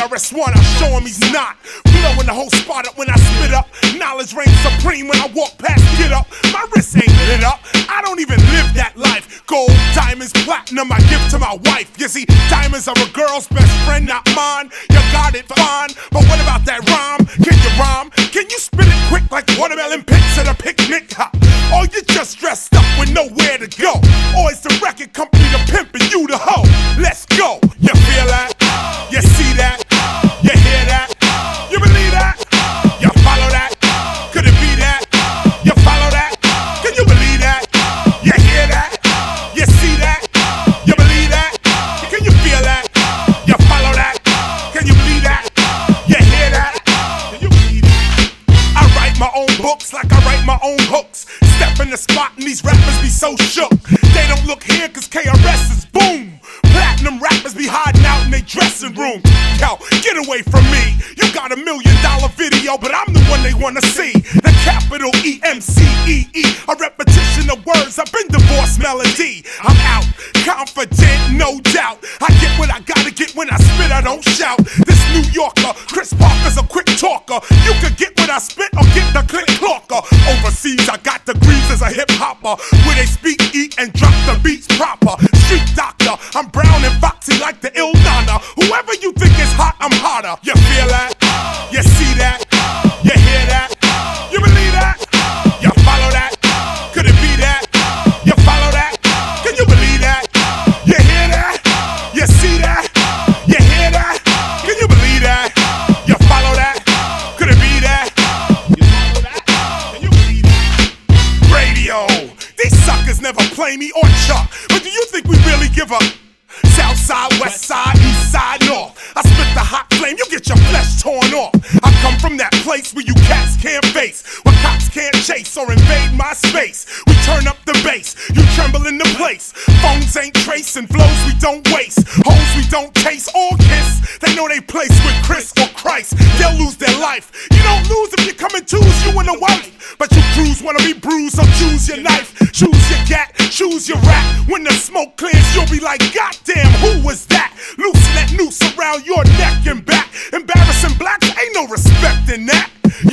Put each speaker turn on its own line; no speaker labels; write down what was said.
KRS-One, I'll show him he's not. Blowing the whole spot up when I spit up. Knowledge reigns supreme when I walk past, get up. My wrist ain't lit up, I don't even live that life. Gold, diamonds, platinum, I give to my wife. You see, diamonds are a girl's best friend, not mine. You got it fine, but what about that rhyme? Can you rhyme? Can you spit it quick like watermelon picks at a picnic? Ha. Or you just dressed up with nowhere to go? Or is the record company the pimp and you the hoe? Let's go. You feel that? You see that? You hear that? You believe that? You follow that? Could it be that? You follow that? Can you believe that? You hear that? You see that? You believe that? Can you feel that? You follow that? Can you believe that? You hear that? Can you believe that? I write my own books like I write my own hooks. Step in the spot and these rappers be so shook. They don't look here cause KRS is boom. Platinum rappers be hiding out in their dressing room. Yo, get away from me. You got $1 million video, but I'm the one they wanna see. The capital E-M-C-E-E. A repetition of words, I've been divorced melody. I'm out, confident, no doubt. I get what I gotta get when I spit, I don't shout. This New Yorker, Chris Parker's a quick talker. You could get what I spit or get the click clocker. Overseas, I got degrees as a hip hopper. Where they speak, eat, and drop the beats proper. Street doctor, I'm brown and foxy like the Il Nana. Whoever you think is hot, I'm hotter. You feel that? You see that? You hear that? You believe that? You follow that? Could it be that? You follow that? Can you believe that? You hear that? You see that? You hear that? Can you believe that? You follow that? Could it be that? You follow that? Can you believe that? Radio. These suckers never play me or Chuck. But do you think we really give up? South side, west side, east side, north. I spit the hot flame, you get your flesh torn off. I come from that place where you cats can't face, where cops can't chase or invade my space. We turn up the bass, you tremble in the place. Phones ain't tracing, flows we don't waste. Hoes we don't taste or kiss. They know they place with Chris or Christ. They'll lose their life. You don't lose if you come and choose you and a wife. But you crews wanna be bruised, so choose your knife. Choose your gat, choose your rap. When the smoke clears, you'll be like, goddamn, who was that? Loosen that noose around your neck and back. Embarrassing blacks, ain't no respect in that.